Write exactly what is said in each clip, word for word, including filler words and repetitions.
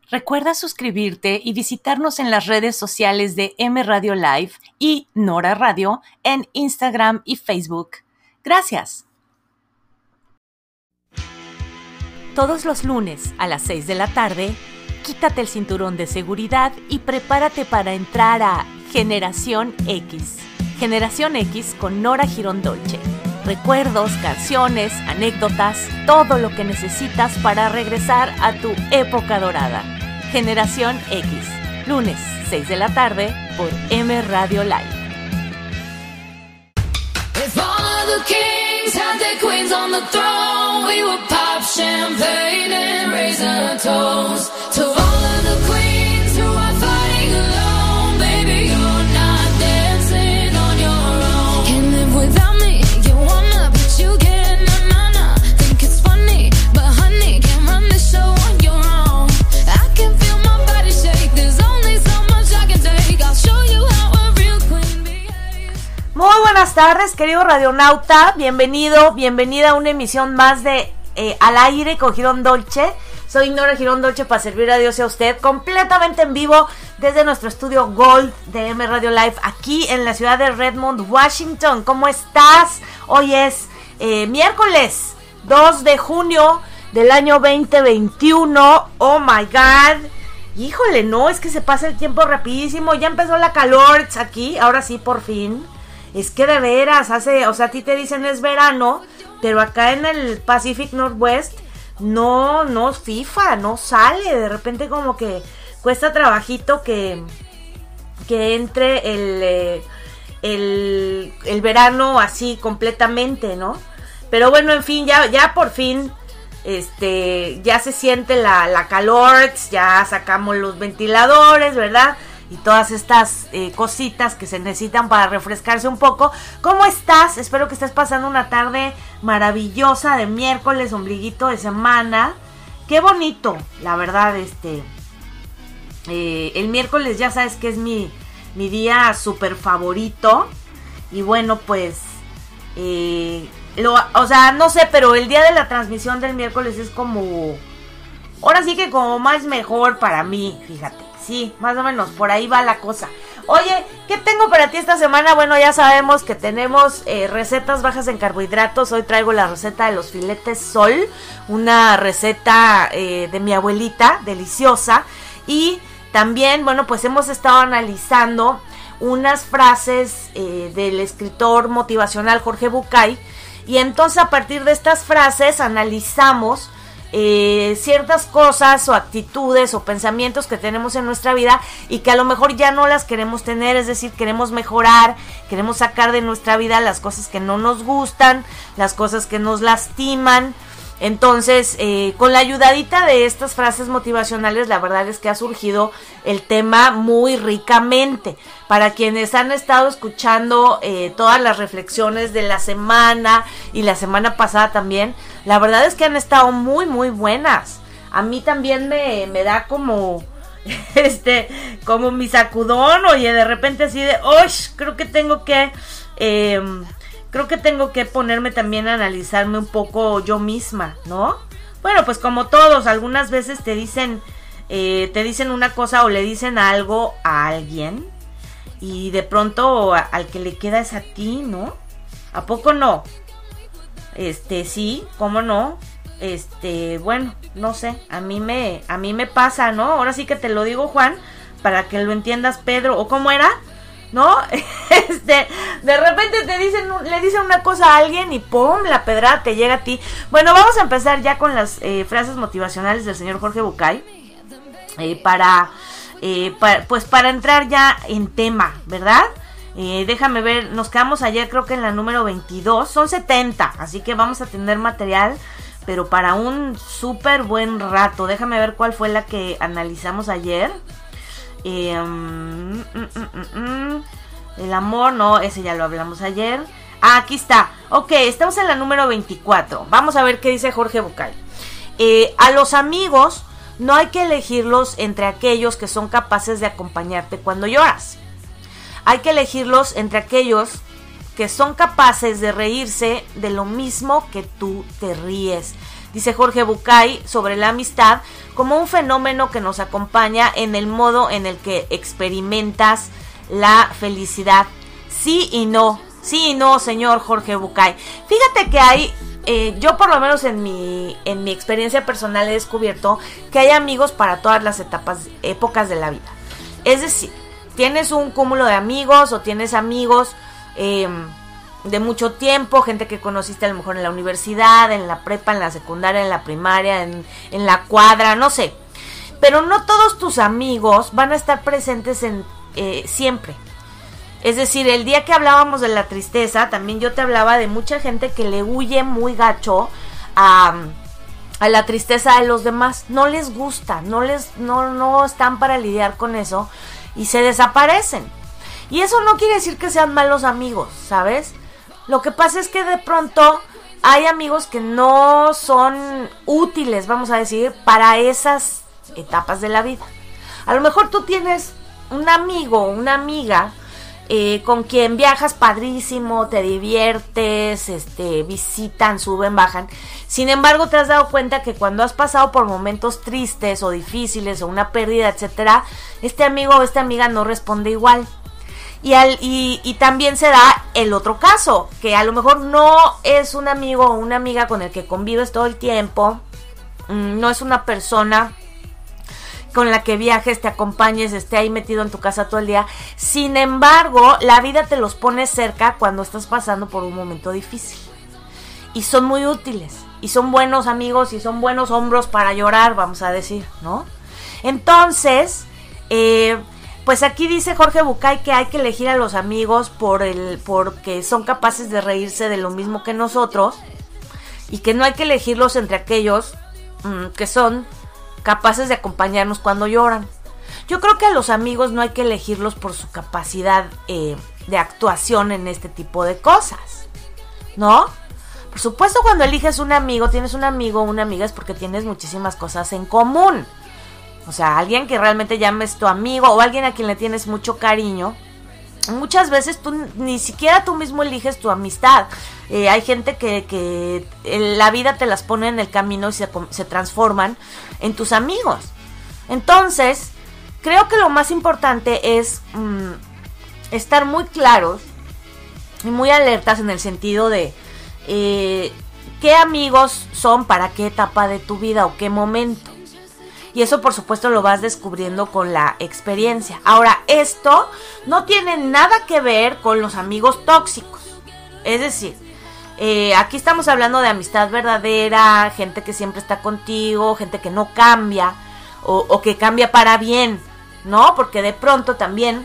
Recuerda suscribirte y visitarnos en las redes sociales de M Radio Live y Nora Radio en Instagram y Facebook. Gracias. Todos los lunes a las seis de la tarde, quítate el cinturón de seguridad y prepárate para entrar a Generación X. Generación X con Nora Girón Dolce. Recuerdos, canciones, anécdotas, todo lo que necesitas para regresar a tu época dorada. Generación X, lunes, seis de la tarde, por M Radio Live. If all of the kings had their queens on the throne, we would pop champagne and raise our toast. To all of the queens who are fighting alone, baby, you're not dancing on your own. Can't live without me, you wanna, but you can't, nah, nah, nah. Think it's funny, but honey, can't run the show on your own. I can feel my body shake, there's only so much I can take. I'll show you how a real queen behaves. Muy buenas tardes, querido radionauta, bienvenido, bienvenida a una emisión más de eh, Al Aire con Girón Dolce. Soy Nora Girón Dolce para servir a Dios y a usted, completamente en vivo desde nuestro estudio Gold de M Radio Live, aquí en la ciudad de Redmond, Washington. ¿Cómo estás? Hoy es eh, miércoles dos de junio del año veinte veintiuno. Oh my God. Híjole, no, es que se pasa el tiempo rapidísimo. Ya empezó la calor aquí, ahora sí, por fin. Es que de veras, hace, o sea, a ti te dicen es verano, pero acá en el Pacific Northwest no, no FIFA, no sale. De repente como que cuesta trabajito que, que entre el, eh, el, el verano así completamente, ¿no? Pero bueno, en fin, ya, ya por fin, este, ya se siente la, la calor, ya sacamos los ventiladores, ¿verdad? Y todas estas eh, cositas que se necesitan para refrescarse un poco. ¿Cómo estás? Espero que estés pasando una tarde maravillosa de miércoles, ombliguito de semana. Qué bonito, la verdad, este... Eh, el miércoles ya sabes que es mi, mi día súper favorito. Y bueno, pues... Eh, lo, o sea, no sé, pero el día de la transmisión del miércoles es como... Ahora sí que como más mejor para mí, fíjate. Sí, más o menos, por ahí va la cosa. Oye, ¿qué tengo para ti esta semana? Bueno, ya sabemos que tenemos eh, recetas bajas en carbohidratos. Hoy traigo la receta de los filetes Sol, una receta eh, de mi abuelita, deliciosa. Y también, bueno, pues hemos estado analizando unas frases eh, del escritor motivacional Jorge Bucay. Y entonces a partir de estas frases analizamos Eh, ciertas cosas o actitudes o pensamientos que tenemos en nuestra vida y que a lo mejor ya no las queremos tener, es decir, queremos mejorar, queremos sacar de nuestra vida las cosas que no nos gustan, las cosas que nos lastiman. Entonces, eh, con la ayudadita de estas frases motivacionales, la verdad es que ha surgido el tema muy ricamente. Para quienes han estado escuchando eh, todas las reflexiones de la semana y la semana pasada también, la verdad es que han estado muy, muy buenas. A mí también me, me da como, este, como mi sacudón, oye, de repente así de, ¡osh! Creo que tengo que... Eh, Creo que tengo que ponerme también a analizarme un poco yo misma, ¿no? Bueno, pues como todos, algunas veces te dicen, eh, te dicen una cosa o le dicen algo a alguien y de pronto a, al que le queda es a ti, ¿no? ¿A poco no? Este, sí, ¿cómo no? Este, bueno, no sé, a mí me, a mí me pasa, ¿no? Ahora sí que te lo digo, Juan, para que lo entiendas, Pedro, ¿o cómo era? ¿No? Este, de repente te dicen, le dicen una cosa a alguien y ¡pum! La pedrada te llega a ti. Bueno, vamos a empezar ya con las eh, frases motivacionales del señor Jorge Bucay. Eh, para, eh, para, pues para entrar ya en tema, ¿verdad? Eh, déjame ver, nos quedamos ayer creo que en la número veintidós, son setenta, así que vamos a tener material, pero para un súper buen rato. Déjame ver cuál fue la que analizamos ayer. Eh, mm, mm, mm, mm, el amor, no, ese ya lo hablamos ayer. Ah, aquí está. Ok, estamos en la número veinticuatro. Vamos a ver qué dice Jorge Bucay. Eh, a los amigos no hay que elegirlos entre aquellos que son capaces de acompañarte cuando lloras. Hay que elegirlos entre aquellos que son capaces de reírse de lo mismo que tú te ríes. dice Jorge Bucay, sobre la amistad como un fenómeno que nos acompaña en el modo en el que experimentas la felicidad. Sí y no, sí y no, señor Jorge Bucay. Fíjate que hay, eh, yo por lo menos en mi, en mi experiencia personal he descubierto que hay amigos para todas las etapas, épocas de la vida. Es decir, tienes un cúmulo de amigos o tienes amigos eh, de mucho tiempo, gente que conociste a lo mejor en la universidad, en la prepa, en la secundaria, en la primaria, en, en la cuadra, no sé. Pero no todos tus amigos van a estar presentes en eh, siempre. Es decir, el día que hablábamos de la tristeza, también yo te hablaba de mucha gente que le huye muy gacho a, a la tristeza de los demás. No les gusta, no les, no, no están para lidiar con eso y se desaparecen. Y eso no quiere decir que sean malos amigos, ¿sabes? Lo que pasa es que de pronto hay amigos que no son útiles, vamos a decir, para esas etapas de la vida. A lo mejor tú tienes un amigo o una amiga eh, con quien viajas padrísimo, te diviertes, este, visitan, suben, bajan. Sin embargo, te has dado cuenta que cuando has pasado por momentos tristes o difíciles o una pérdida, etcétera, este amigo o esta amiga no responde igual. Y, al, y, y también se da el otro caso, que a lo mejor no es un amigo o una amiga con el que convives todo el tiempo, no es una persona con la que viajes, te acompañes, esté ahí metido en tu casa todo el día. Sin embargo, la vida te los pone cerca cuando estás pasando por un momento difícil. Y son muy útiles, y son buenos amigos, y son buenos hombros para llorar, vamos a decir, ¿no? Entonces, eh... pues aquí dice Jorge Bucay que hay que elegir a los amigos por el, porque son capaces de reírse de lo mismo que nosotros y que no hay que elegirlos entre aquellos mmm, que son capaces de acompañarnos cuando lloran. Yo creo que a los amigos no hay que elegirlos por su capacidad eh, de actuación en este tipo de cosas, ¿no? Por supuesto, cuando eliges un amigo, tienes un amigo o una amiga es porque tienes muchísimas cosas en común. O sea, alguien que realmente llames tu amigo o alguien a quien le tienes mucho cariño. Muchas veces tú ni siquiera tú mismo eliges tu amistad. Eh, hay gente que, que la vida te las pone en el camino y se, se transforman en tus amigos. Entonces, creo que lo más importante es mmm, estar muy claros y muy alertas en el sentido de eh, qué amigos son para qué etapa de tu vida o qué momento. Y eso, por supuesto, lo vas descubriendo con la experiencia. Ahora, esto no tiene nada que ver con los amigos tóxicos. Es decir, eh, aquí estamos hablando de amistad verdadera, gente que siempre está contigo, gente que no cambia o, o que cambia para bien, ¿no? Porque de pronto también,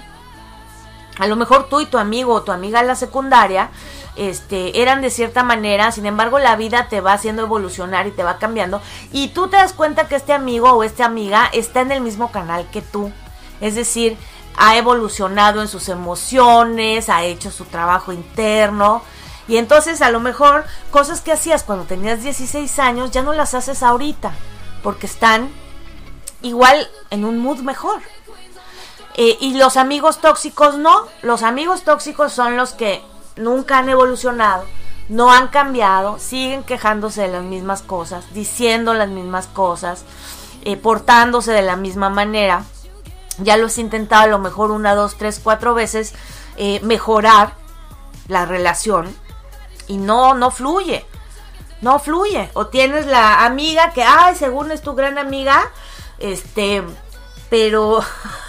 a lo mejor tú y tu amigo o tu amiga en la secundaria Este, eran de cierta manera, sin embargo la vida te va haciendo evolucionar y te va cambiando y tú te das cuenta que este amigo o esta amiga está en el mismo canal que tú, es decir, ha evolucionado en sus emociones, ha hecho su trabajo interno y entonces a lo mejor cosas que hacías cuando tenías dieciséis años ya no las haces ahorita porque están igual en un mood mejor. Eh, y los amigos tóxicos no, los amigos tóxicos son los que nunca han evolucionado, no han cambiado, siguen quejándose de las mismas cosas, diciendo las mismas cosas, eh, portándose de la misma manera. Ya lo has intentado a lo mejor una, dos, tres, cuatro veces eh, mejorar la relación y no, no fluye, no fluye. O tienes la amiga que, ay, según es tu gran amiga, este, pero...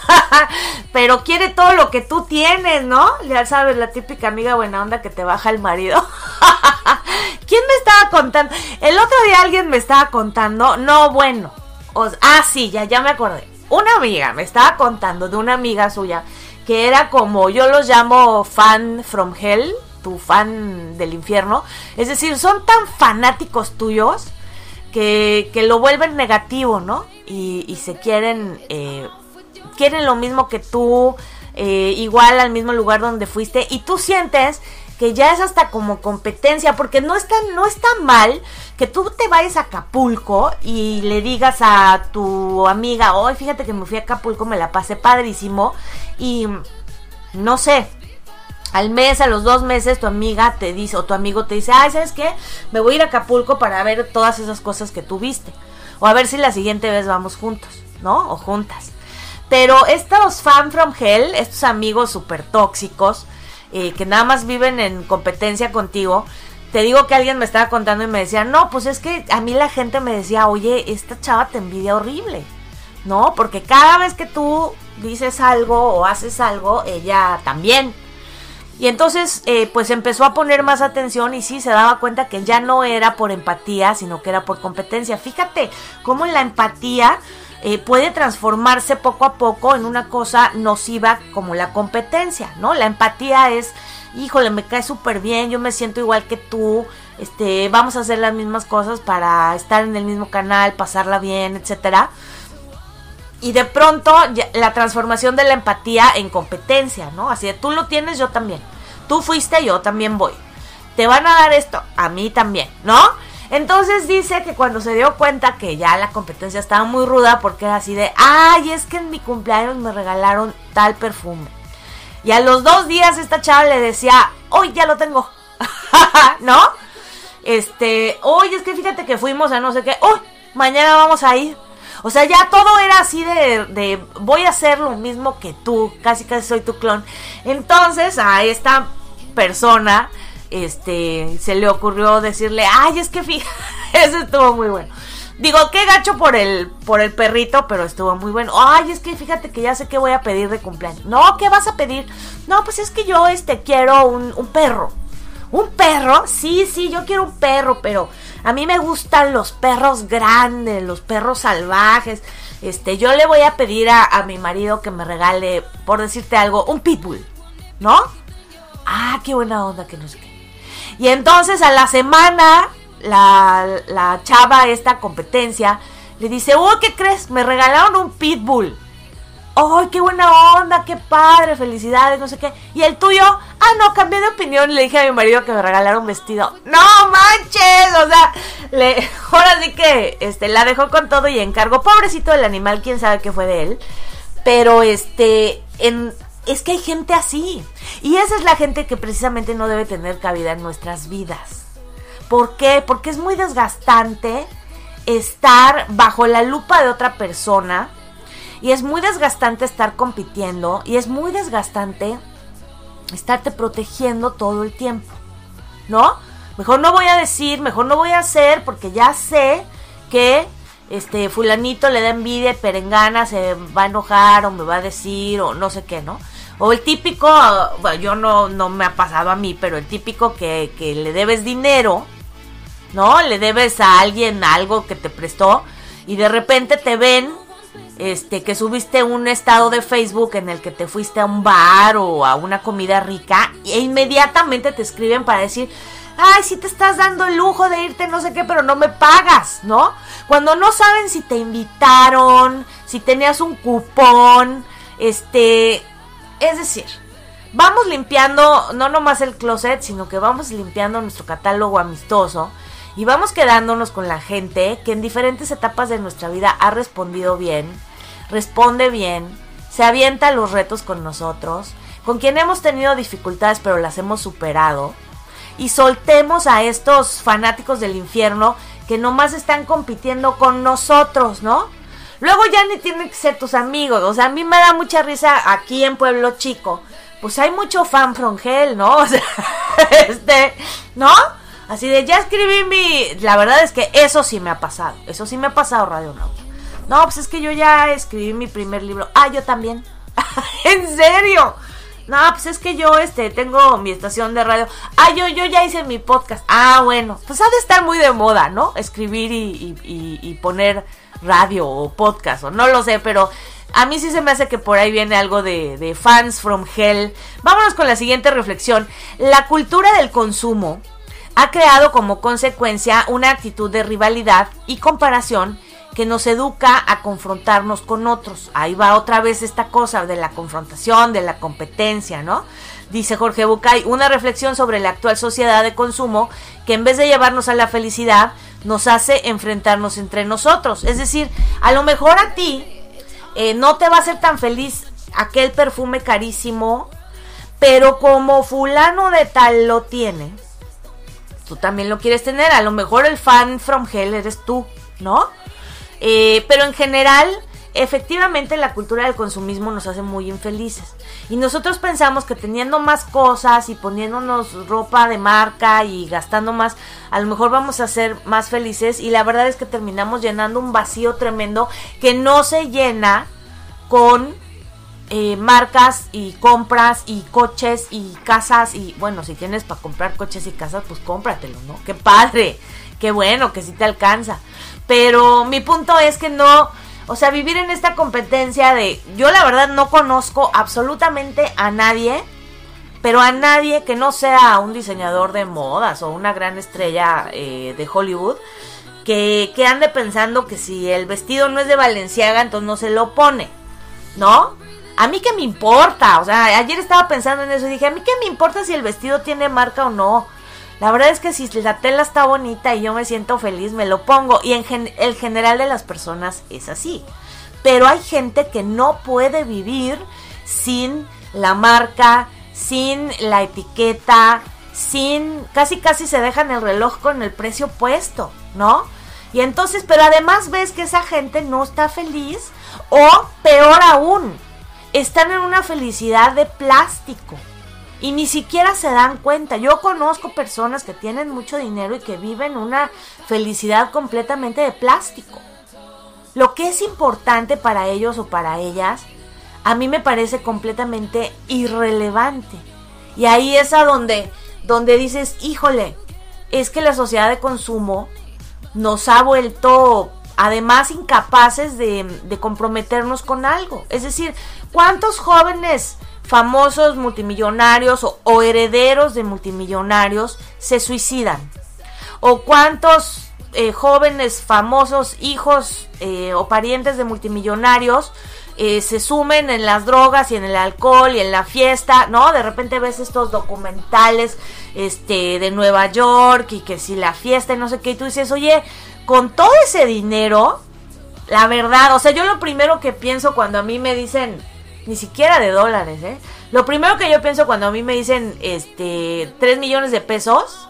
pero quiere todo lo que tú tienes, ¿no? Ya sabes, la típica amiga buena onda que te baja el marido. ¿Quién me estaba contando? El otro día alguien me estaba contando, no, bueno, os, ah, sí, ya, ya me acordé. Una amiga me estaba contando de una amiga suya que era como, yo los llamo fan from hell, tu fan del infierno. Es decir, son tan fanáticos tuyos que, que lo vuelven negativo, ¿no? Y, y se quieren... Eh, quieren lo mismo que tú, eh, igual al mismo lugar donde fuiste, y tú sientes que ya es hasta como competencia, porque no está, no está mal que tú te vayas a Acapulco y le digas a tu amiga, hoy fíjate que me fui a Acapulco, me la pasé padrísimo, y no sé, al mes, a los dos meses, tu amiga te dice, o tu amigo te dice, ay, ¿sabes qué? Me voy a ir a Acapulco para ver todas esas cosas que tú viste. O a ver si la siguiente vez vamos juntos, ¿no? O juntas. Pero estos fan from hell, estos amigos súper tóxicos, eh, que nada más viven en competencia contigo, te digo que alguien me estaba contando y me decía, no, pues es que a mí la gente me decía, oye, esta chava te envidia horrible, ¿no? Porque cada vez que tú dices algo o haces algo, ella también. Y entonces, eh, pues empezó a poner más atención y sí, se daba cuenta que ya no era por empatía, sino que era por competencia. Fíjate cómo la empatía eh, puede transformarse poco a poco en una cosa nociva como la competencia, ¿no? La empatía es, híjole, me cae súper bien, yo me siento igual que tú, este, vamos a hacer las mismas cosas para estar en el mismo canal, pasarla bien, etcétera. Y de pronto ya, la transformación de la empatía en competencia, ¿no? Así de tú lo tienes, yo también. Tú fuiste, yo también voy. Te van a dar esto, a mí también, ¿no? Entonces dice que cuando se dio cuenta que ya la competencia estaba muy ruda, porque era así de, ay, es que en mi cumpleaños me regalaron tal perfume. Y a los dos días esta chava le decía, hoy ya lo tengo, ¿no? Este, oye, es que fíjate que fuimos a no sé qué, hoy, mañana vamos a ir. O sea, ya todo era así de, de voy a hacer lo mismo que tú, casi casi soy tu clon. Entonces a esta persona este se le ocurrió decirle, ay, es que fíjate, eso estuvo muy bueno. Digo, qué gacho por el por el perrito, pero estuvo muy bueno. Ay, es que fíjate que ya sé qué voy a pedir de cumpleaños. No, ¿qué vas a pedir? No, pues es que yo este quiero un, un perro. ¿Un perro? Sí, sí, yo quiero un perro, pero a mí me gustan los perros grandes, los perros salvajes. Este, yo le voy a pedir a, a mi marido que me regale, por decirte algo, un pitbull, ¿no? Ah, qué buena onda, que no sé qué. Y entonces a la semana, la, la chava, esta competencia, le dice, uy, ¿qué crees? Me regalaron un pitbull. ¡Ay, qué buena onda! ¡Qué padre! ¡Felicidades! No sé qué. ¿Y el tuyo? Ah, no, cambié de opinión. Le dije a mi marido que me regalara un vestido. ¡No manches! O sea, le, ahora sí que este, la dejó con todo y encargó. Pobrecito del animal, quién sabe qué fue de él. Pero este, en, es que hay gente así. Y esa es la gente que precisamente no debe tener cabida en nuestras vidas. ¿Por qué? Porque es muy desgastante estar bajo la lupa de otra persona. Y es muy desgastante estar compitiendo. Y es muy desgastante estarte protegiendo todo el tiempo, ¿no? Mejor no voy a decir, mejor no voy a hacer, porque ya sé que este fulanito le da envidia, perengana, se va a enojar o me va a decir o no sé qué, ¿no? O el típico, bueno, yo no, no me ha pasado a mí, pero el típico que, que le debes dinero, ¿no? Le debes a alguien algo que te prestó y de repente te ven Este, que subiste un estado de Facebook en el que te fuiste a un bar o a una comida rica e inmediatamente te escriben para decir, ay, sí te estás dando el lujo de irte no sé qué, pero no me pagas, ¿no? Cuando no saben si te invitaron, si tenías un cupón, este, es decir, vamos limpiando no nomás el closet, sino que vamos limpiando nuestro catálogo amistoso. Y vamos quedándonos con la gente que en diferentes etapas de nuestra vida ha respondido bien, responde bien, se avienta los retos con nosotros, con quien hemos tenido dificultades pero las hemos superado. Y soltemos a estos fanáticos del infierno que nomás están compitiendo con nosotros, ¿no? Luego ya ni tienen que ser tus amigos. O sea, a mí me da mucha risa aquí en Pueblo Chico. Pues hay mucho fan from hell, ¿no? O sea, este, ¿no? Así de, ya escribí mi... La verdad es que eso sí me ha pasado. Eso sí me ha pasado, Radionauta. No, pues es que yo ya escribí mi primer libro. Ah, yo también. ¿En serio? No, pues es que yo este tengo mi estación de radio. Ah, yo, yo ya hice mi podcast. Ah, bueno. Pues ha de estar muy de moda, ¿no? Escribir y, y, y, y poner radio o podcast. O no lo sé, pero... A mí sí se me hace que por ahí viene algo de, de fans from hell. Vámonos con la siguiente reflexión. La cultura del consumo ha creado como consecuencia una actitud de rivalidad y comparación que nos educa a confrontarnos con otros. Ahí va otra vez esta cosa de la confrontación, de la competencia, ¿no? Dice Jorge Bucay, una reflexión sobre la actual sociedad de consumo que en vez de llevarnos a la felicidad, nos hace enfrentarnos entre nosotros. Es decir, a lo mejor a ti eh, no te va a hacer tan feliz aquel perfume carísimo, pero como fulano de tal lo tiene, tú también lo quieres tener. A lo mejor el fan from hell eres tú, ¿no? Eh, pero en general, efectivamente la cultura del consumismo nos hace muy infelices. Y nosotros pensamos que teniendo más cosas y poniéndonos ropa de marca y gastando más, a lo mejor vamos a ser más felices. Y la verdad es que terminamos llenando un vacío tremendo que no se llena con eh, marcas y compras y coches y casas. Y bueno, si tienes para comprar coches y casas, pues cómpratelo, ¿no? ¡Qué padre! ¡Qué bueno! Que sí te alcanza. Pero mi punto es que no... O sea, vivir en esta competencia de... Yo la verdad no conozco absolutamente a nadie, pero a nadie que no sea un diseñador de modas o una gran estrella eh, de Hollywood, que, que ande pensando que si el vestido no es de Balenciaga, entonces no se lo pone, ¿no? A mí qué me importa, o sea, ayer estaba pensando en eso y dije, a mí qué me importa si el vestido tiene marca o no. La verdad es que si la tela está bonita y yo me siento feliz, me lo pongo. Y en gen- el general de las personas es así. Pero hay gente que no puede vivir sin la marca, sin la etiqueta, sin... Casi casi se dejan el reloj con el precio puesto, ¿no? Y entonces, pero además ves que esa gente no está feliz. O peor aún, están en una felicidad de plástico. Y ni siquiera se dan cuenta. Yo conozco personas que tienen mucho dinero y que viven una felicidad completamente de plástico. Lo que es importante para ellos o para ellas, a mí me parece completamente irrelevante. Y ahí es a donde, donde dices, híjole, es que la sociedad de consumo nos ha vuelto además incapaces de, de comprometernos con algo. Es decir, ¿cuántos jóvenes famosos multimillonarios o, o herederos de multimillonarios se suicidan? ¿O cuántos eh, jóvenes famosos hijos eh, o parientes de multimillonarios eh, se sumen en las drogas y en el alcohol y en la fiesta, ¿no? De repente ves estos documentales este, de Nueva York y que si la fiesta y no sé qué, y tú dices, oye, con todo ese dinero, la verdad, o sea, yo lo primero que pienso cuando a mí me dicen... Ni siquiera de dólares, ¿eh? Lo primero que yo pienso cuando a mí me dicen, este, tres millones de pesos,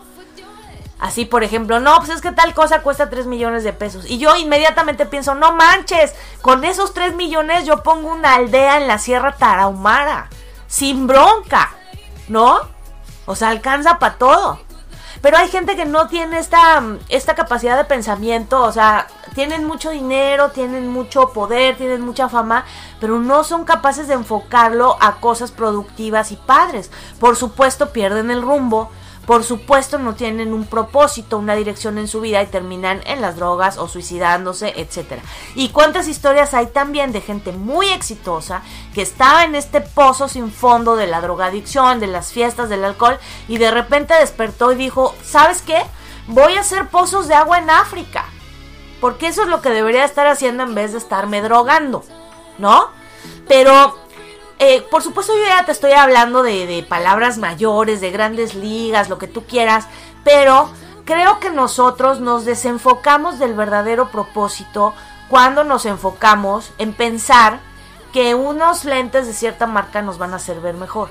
así, por ejemplo, no, pues es que tal cosa cuesta tres millones de pesos. Y yo inmediatamente pienso, no manches, con esos tres millones yo pongo una aldea en la Sierra Tarahumara, sin bronca, ¿no? O sea, alcanza para todo. Pero hay gente que no tiene esta, esta capacidad de pensamiento, o sea, tienen mucho dinero, tienen mucho poder, tienen mucha fama, pero no son capaces de enfocarlo a cosas productivas y padres. Por supuesto pierden el rumbo, por supuesto no tienen un propósito, una dirección en su vida y terminan en las drogas o suicidándose, etcétera. Y cuántas historias hay también de gente muy exitosa que estaba en este pozo sin fondo de la drogadicción, de las fiestas, del alcohol, y de repente despertó y dijo, ¿sabes qué? Voy a hacer pozos de agua en África, porque eso es lo que debería estar haciendo en vez de estarme drogando, ¿no? Pero... Eh, por supuesto yo ya te estoy hablando de, de palabras mayores, de grandes ligas, lo que tú quieras, pero creo que nosotros nos desenfocamos del verdadero propósito cuando nos enfocamos en pensar que unos lentes de cierta marca nos van a hacer ver mejor.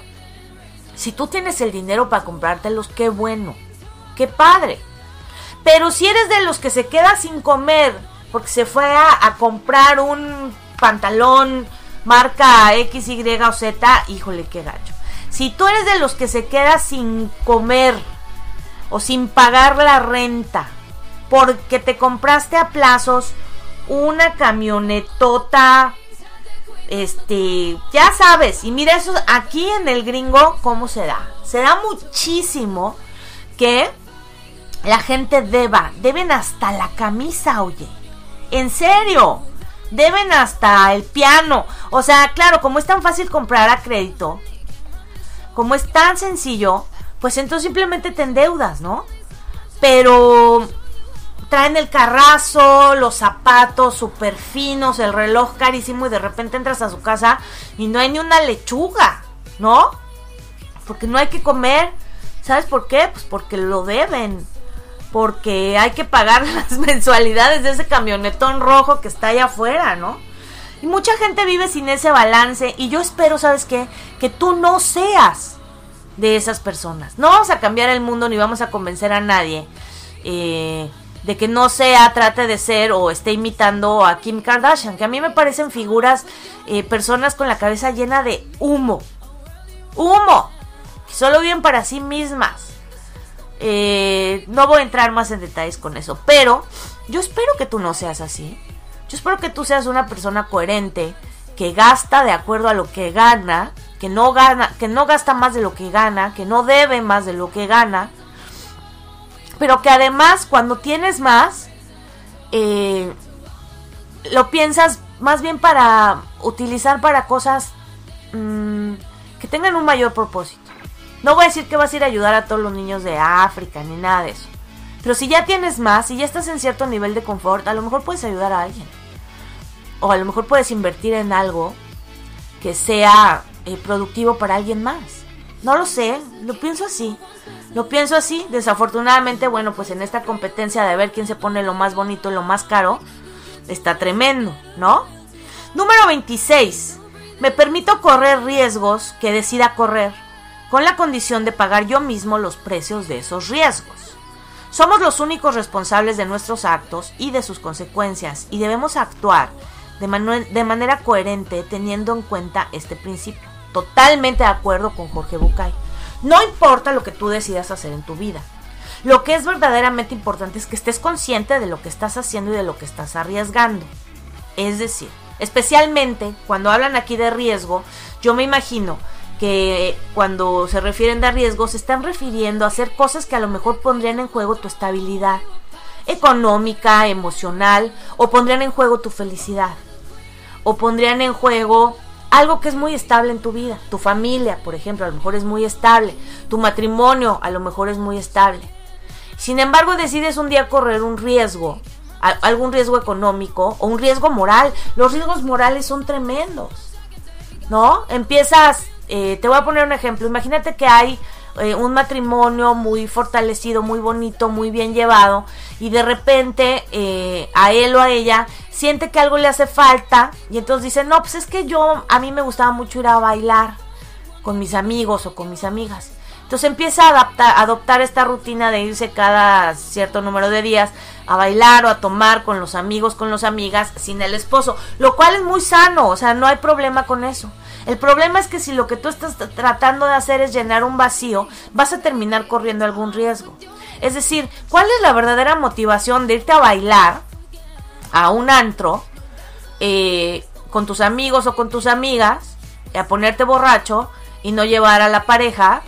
Si tú tienes el dinero para comprártelos, qué bueno, qué padre. Pero si eres de los que se queda sin comer porque se fue a, a comprar un pantalón marca X, Y o Z, híjole, qué gacho. Si tú eres de los que se queda sin comer o sin pagar la renta porque te compraste a plazos una camionetota, este, ya sabes, y mira eso aquí en el gringo cómo se da. Se da muchísimo que la gente deba, deben hasta la camisa, oye, en serio. Deben hasta el piano. O sea, claro, como es tan fácil comprar a crédito, como es tan sencillo, pues entonces simplemente te endeudas, ¿no? Pero traen el carrazo, los zapatos súper finos, el reloj carísimo, y de repente entras a su casa y no hay ni una lechuga, ¿no? Porque no hay que comer. ¿Sabes por qué? Pues porque lo deben. Porque hay que pagar las mensualidades de ese camionetón rojo que está allá afuera, ¿no? Y mucha gente vive sin ese balance. Y yo espero, ¿sabes qué? Que tú no seas de esas personas. No vamos a cambiar el mundo ni vamos a convencer a nadie eh, de que no sea, trate de ser o esté imitando a Kim Kardashian, que a mí me parecen figuras, eh, personas con la cabeza llena de humo. ¡Humo! Que solo viven para sí mismas. Eh, no voy a entrar más en detalles con eso, pero yo espero que tú no seas así. Yo espero que tú seas una persona coherente, que gasta de acuerdo a lo que gana, que no gana, que no gasta más de lo que gana, que no debe más de lo que gana, pero que además cuando tienes más, eh, lo piensas más bien para utilizar para cosas mmm, que tengan un mayor propósito. No voy a decir que vas a ir a ayudar a todos los niños de África ni nada de eso, pero si ya tienes más, si ya estás en cierto nivel de confort, a lo mejor puedes ayudar a alguien, o a lo mejor puedes invertir en algo que sea eh, productivo para alguien más. No lo sé, lo pienso así. Lo pienso así. Desafortunadamente, bueno, pues en esta competencia de ver quién se pone lo más bonito y lo más caro, está tremendo, ¿no? Número veintiséis. Me permito correr riesgos que decida correr, con la condición de pagar yo mismo los precios de esos riesgos. Somos los únicos responsables de nuestros actos y de sus consecuencias, y debemos actuar de, manu- de manera coherente teniendo en cuenta este principio. Totalmente de acuerdo con Jorge Bucay. No importa lo que tú decidas hacer en tu vida. Lo que es verdaderamente importante es que estés consciente de lo que estás haciendo y de lo que estás arriesgando. Es decir, especialmente cuando hablan aquí de riesgo, yo me imagino que cuando se refieren de riesgo se están refiriendo a hacer cosas que a lo mejor pondrían en juego tu estabilidad económica, emocional, o pondrían en juego tu felicidad, o pondrían en juego algo que es muy estable en tu vida. Tu familia, por ejemplo, a lo mejor es muy estable. Tu matrimonio, a lo mejor es muy estable. Sin embargo, decides un día correr un riesgo, algún riesgo económico o un riesgo moral. Los riesgos morales son tremendos, ¿no? Empiezas, eh, te voy a poner un ejemplo. Imagínate que hay eh, un matrimonio muy fortalecido, muy bonito, muy bien llevado, y de repente eh, a él o a ella siente que algo le hace falta, y entonces dice, no, pues es que yo, a mí me gustaba mucho ir a bailar con mis amigos o con mis amigas. Entonces empieza a adaptar, a adoptar esta rutina de irse cada cierto número de días a bailar o a tomar con los amigos, con las amigas, sin el esposo, lo cual es muy sano, o sea, no hay problema con eso. El problema es que si lo que tú estás tratando de hacer es llenar un vacío, vas a terminar corriendo algún riesgo. Es decir, ¿cuál es la verdadera motivación de irte a bailar a un antro eh, con tus amigos o con tus amigas, a ponerte borracho y no llevar a la pareja?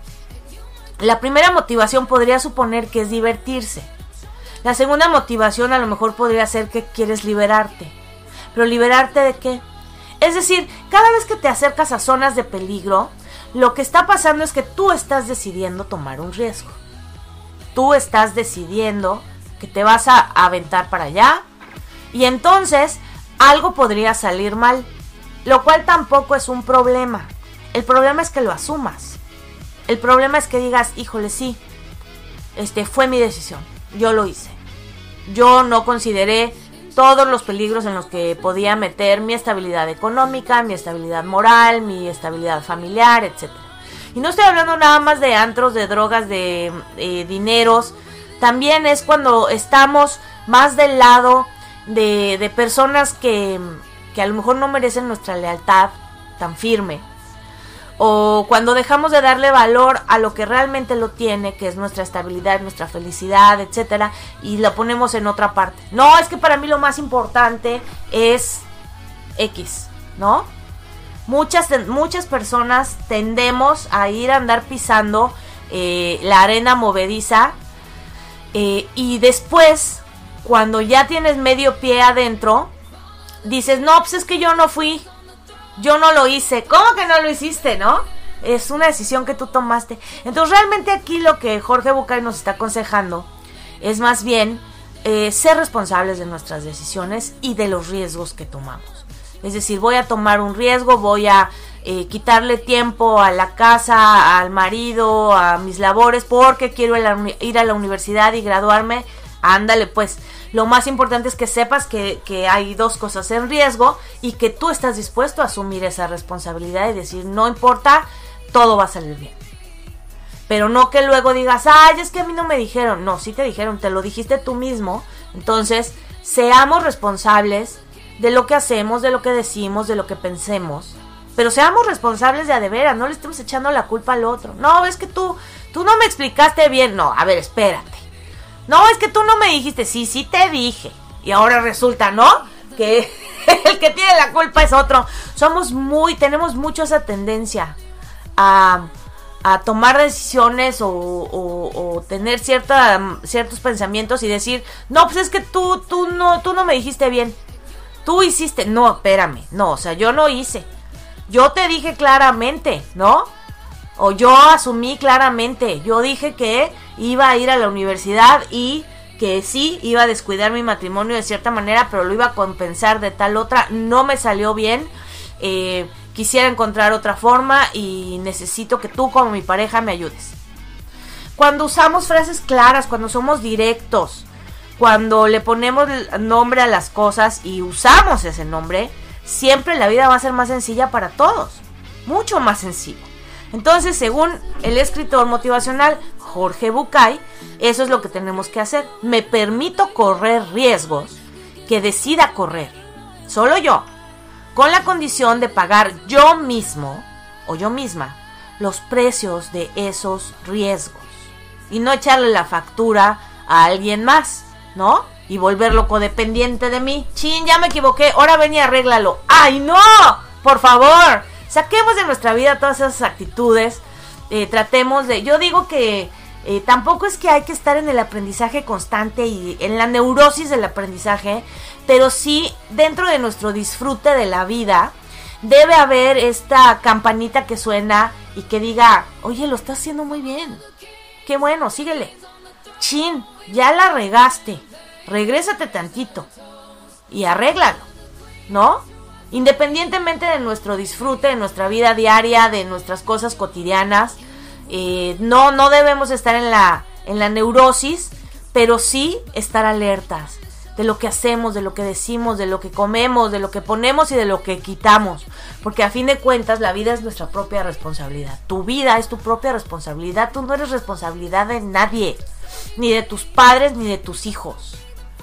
La primera motivación podría suponer que es divertirse. La segunda motivación a lo mejor podría ser que quieres liberarte. ¿Pero liberarte de qué? Es decir, cada vez que te acercas a zonas de peligro, lo que está pasando es que tú estás decidiendo tomar un riesgo. Tú estás decidiendo que te vas a aventar para allá, y entonces algo podría salir mal, lo cual tampoco es un problema. El problema es que lo asumas. El problema es que digas, híjole, sí, este fue mi decisión, yo lo hice. Yo no consideré todos los peligros en los que podía meter mi estabilidad económica, mi estabilidad moral, mi estabilidad familiar, etcétera. Y no estoy hablando nada más de antros, de drogas, de eh, dineros. También es cuando estamos más del lado de, de personas que, que a lo mejor no merecen nuestra lealtad tan firme. O cuando dejamos de darle valor a lo que realmente lo tiene, que es nuestra estabilidad, nuestra felicidad, etcétera, y la ponemos en otra parte. No, es que para mí lo más importante es X, ¿no? Muchas, muchas personas tendemos a ir a andar pisando eh, la arena movediza, eh, y después, cuando ya tienes medio pie adentro, dices, no, pues es que yo no fui. Yo no lo hice. ¿Cómo que no lo hiciste, no? Es una decisión que tú tomaste. Entonces realmente aquí lo que Jorge Bucay nos está aconsejando es más bien eh, ser responsables de nuestras decisiones y de los riesgos que tomamos. Es decir, voy a tomar un riesgo, voy a eh, quitarle tiempo a la casa, al marido, a mis labores, porque quiero ir a la universidad y graduarme. Ándale, pues. Lo más importante es que sepas que, que hay dos cosas en riesgo y que tú estás dispuesto a asumir esa responsabilidad y decir, no importa, todo va a salir bien. Pero no que luego digas, ay, es que a mí no me dijeron. No, sí te dijeron, te lo dijiste tú mismo. Entonces, seamos responsables de lo que hacemos, de lo que decimos, de lo que pensemos. Pero seamos responsables de a de veras, no le estemos echando la culpa al otro. No, es que tú, tú no me explicaste bien. No, a ver, espérate. No, es que tú no me dijiste. Sí, sí te dije. Y ahora resulta, ¿no? Que el que tiene la culpa es otro. Somos muy, tenemos mucho esa tendencia a... a tomar decisiones o, o, o tener cierta, ciertos pensamientos y decir, no, pues es que tú, tú no, tú no me dijiste bien, tú hiciste, no, espérame, no, o sea, yo no hice, yo te dije claramente, ¿no? O yo asumí claramente, yo dije que iba a ir a la universidad y que sí, iba a descuidar mi matrimonio de cierta manera, pero lo iba a compensar de tal otra, no me salió bien, eh... quisiera encontrar otra forma y necesito que tú como mi pareja me ayudes. Cuando usamos frases claras, cuando somos directos, cuando le ponemos nombre a las cosas y usamos ese nombre, siempre la vida va a ser más sencilla para todos. Mucho más sencilla. Entonces, según el escritor motivacional Jorge Bucay, eso es lo que tenemos que hacer. Me permito correr riesgos que decida correr. Solo yo. Con la condición de pagar yo mismo o yo misma los precios de esos riesgos y no echarle la factura a alguien más, ¿no? Y volverlo codependiente de mí. Chin, ya me equivoqué, ahora ven y arréglalo. ¡Ay, no! Por favor, saquemos de nuestra vida todas esas actitudes. Eh, tratemos de... Yo digo que eh, tampoco es que hay que estar en el aprendizaje constante y en la neurosis del aprendizaje, pero sí dentro de nuestro disfrute de la vida debe haber esta campanita que suena y que diga, oye, lo estás haciendo muy bien, qué bueno, síguele. Chin, ya la regaste, regrésate tantito y arréglalo, ¿no? Independientemente de nuestro disfrute, de nuestra vida diaria, de nuestras cosas cotidianas, eh, no, no debemos estar en la, en la neurosis, pero sí estar alertas de lo que hacemos, de lo que decimos, de lo que comemos, de lo que ponemos y de lo que quitamos, porque a fin de cuentas la vida es nuestra propia responsabilidad. Tu vida es tu propia responsabilidad, tú no eres responsabilidad de nadie, ni de tus padres ni de tus hijos.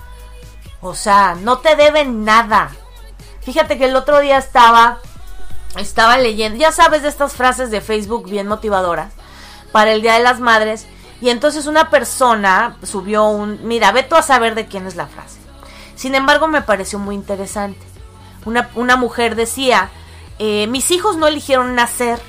O sea, no te deben nada. Fíjate que el otro día estaba estaba leyendo, ya sabes, de estas frases de Facebook bien motivadoras para el Día de las Madres, y entonces una persona subió un, mira, ve tú a saber de quién es la frase. Sin embargo, me pareció muy interesante. Una, una mujer decía, eh, mis hijos no eligieron nacer,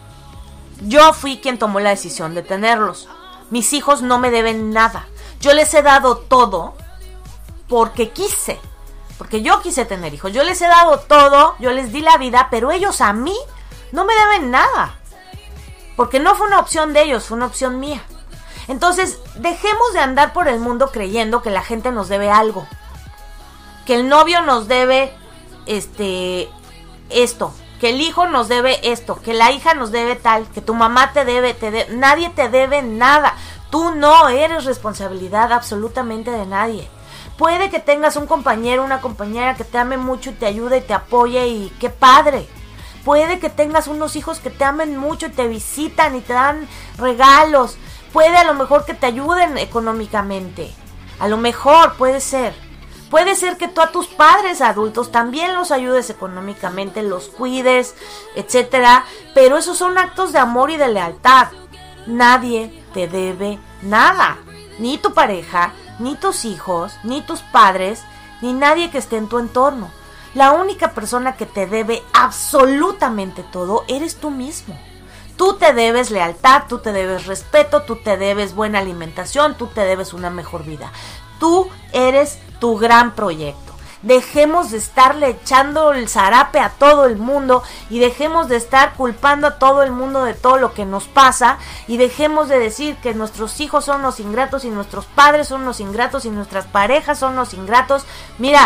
yo fui quien tomó la decisión de tenerlos. Mis hijos no me deben nada, yo les he dado todo porque quise, porque yo quise tener hijos, yo les he dado todo, yo les di la vida, pero ellos a mí no me deben nada, porque no fue una opción de ellos, fue una opción mía. Entonces, dejemos de andar por el mundo creyendo que la gente nos debe algo, que el novio nos debe este esto, que el hijo nos debe esto, que la hija nos debe tal, que tu mamá te debe, te de, nadie te debe nada. Tú no eres responsabilidad absolutamente de nadie. Puede que tengas un compañero, una compañera que te ame mucho y te ayude y te apoye y qué padre. Puede que tengas unos hijos que te amen mucho y te visitan y te dan regalos. Puede a lo mejor que te ayuden económicamente. A lo mejor puede ser. Puede ser que tú a tus padres adultos también los ayudes económicamente, los cuides, etcétera. Pero esos son actos de amor y de lealtad. Nadie te debe nada. Ni tu pareja, ni tus hijos, ni tus padres, ni nadie que esté en tu entorno. La única persona que te debe absolutamente todo eres tú mismo. Tú te debes lealtad, tú te debes respeto, tú te debes buena alimentación, tú te debes una mejor vida. Tú eres tu gran proyecto. Dejemos de estarle echando el zarape a todo el mundo y dejemos de estar culpando a todo el mundo de todo lo que nos pasa y dejemos de decir que nuestros hijos son los ingratos y nuestros padres son los ingratos y nuestras parejas son los ingratos. Mira,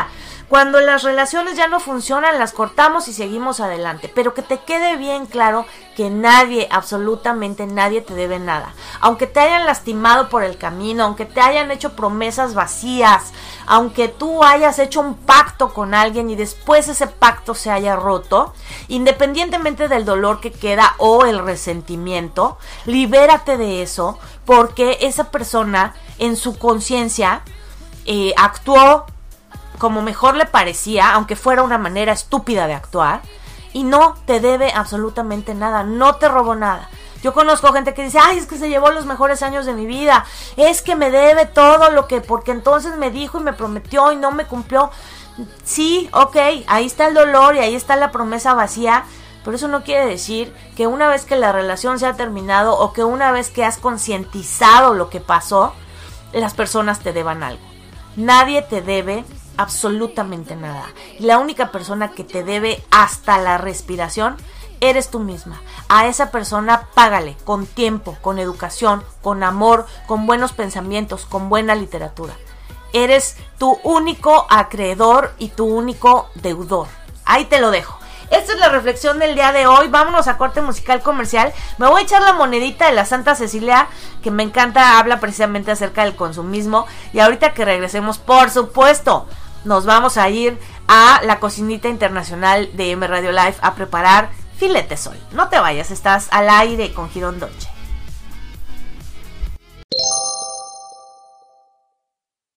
Cuando las relaciones ya no funcionan, las cortamos y seguimos adelante. Pero que te quede bien claro que nadie, absolutamente nadie te debe nada. Aunque te hayan lastimado por el camino, aunque te hayan hecho promesas vacías, aunque tú hayas hecho un pacto con alguien y después ese pacto se haya roto, independientemente del dolor que queda o el resentimiento, libérate de eso, porque esa persona en su conciencia eh, actuó como mejor le parecía, aunque fuera una manera estúpida de actuar, y no te debe absolutamente nada, no te robó nada. Yo conozco gente que dice, ay, es que se llevó los mejores años de mi vida, es que me debe todo lo que, porque entonces me dijo y me prometió y no me cumplió. Sí, ok, ahí está el dolor y ahí está la promesa vacía, pero eso no quiere decir que una vez que la relación se ha terminado o que una vez que has concientizado lo que pasó, las personas te deban algo. Nadie te debe absolutamente nada. Y la única persona que te debe hasta la respiración eres tú misma. A esa persona págale con tiempo, con educación, con amor, con buenos pensamientos, con buena literatura. Eres tu único acreedor y tu único deudor. Ahí te lo dejo. Esta es la reflexión del día de hoy. Vámonos a corte musical comercial. Me voy a echar la monedita de la Santa Cecilia, que me encanta, habla precisamente acerca del consumismo. Y ahorita que regresemos, por supuesto, nos vamos a ir a la cocinita internacional de M Radio Live a preparar filete sol. No te vayas, estás al aire con Girón Dolce.